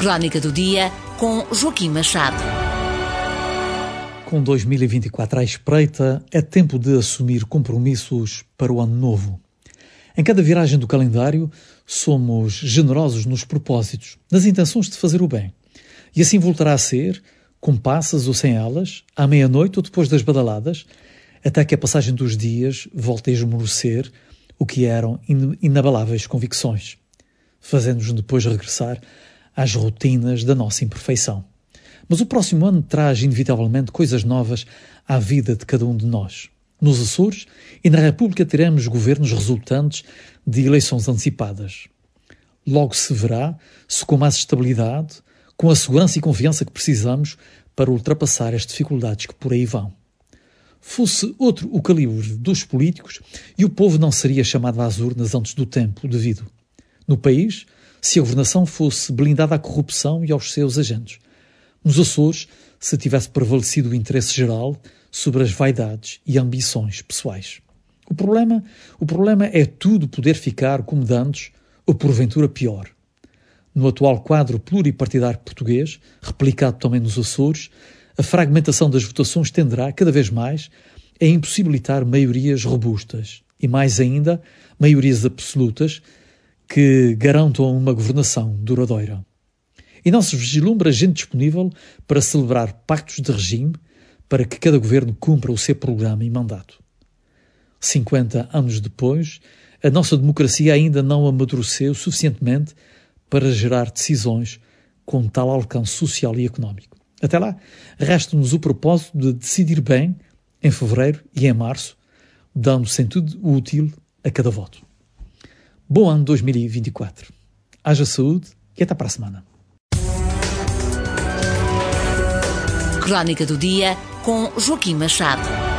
Crónica do Dia, com Joaquim Machado. Com 2024 à espreita, é tempo de assumir compromissos para o ano novo. Em cada viragem do calendário, somos generosos nos propósitos, nas intenções de fazer o bem. E assim voltará a ser, com passas ou sem elas, à meia-noite ou depois das badaladas, até que a passagem dos dias volte a esmorecer o que eram inabaláveis convicções, fazendo-nos depois regressar às rotinas da nossa imperfeição. Mas o próximo ano traz inevitavelmente coisas novas à vida de cada um de nós. Nos Açores e na República teremos governos resultantes de eleições antecipadas. Logo se verá se com mais estabilidade, com a segurança e confiança que precisamos para ultrapassar as dificuldades que por aí vão. Fosse outro o calibre dos políticos e o povo não seria chamado às urnas antes do tempo devido. No país, se a governação fosse blindada à corrupção e aos seus agentes. Nos Açores, se tivesse prevalecido o interesse geral sobre as vaidades e ambições pessoais. O problema é tudo poder ficar como de antes, ou porventura pior. No atual quadro pluripartidário português, replicado também nos Açores, a fragmentação das votações tenderá, cada vez mais, a impossibilitar maiorias robustas e, mais ainda, maiorias absolutas que garantam uma governação duradoura. E não se vislumbra gente disponível para celebrar pactos de regime para que cada governo cumpra o seu programa e mandato. 50 anos depois, a nossa democracia ainda não amadureceu suficientemente para gerar decisões com tal alcance social e económico. Até lá, resta-nos o propósito de decidir bem em fevereiro e em março, dando sentido útil a cada voto. Bom ano 2024. Haja saúde e até para a semana. Crónica do Dia, com Joaquim Machado.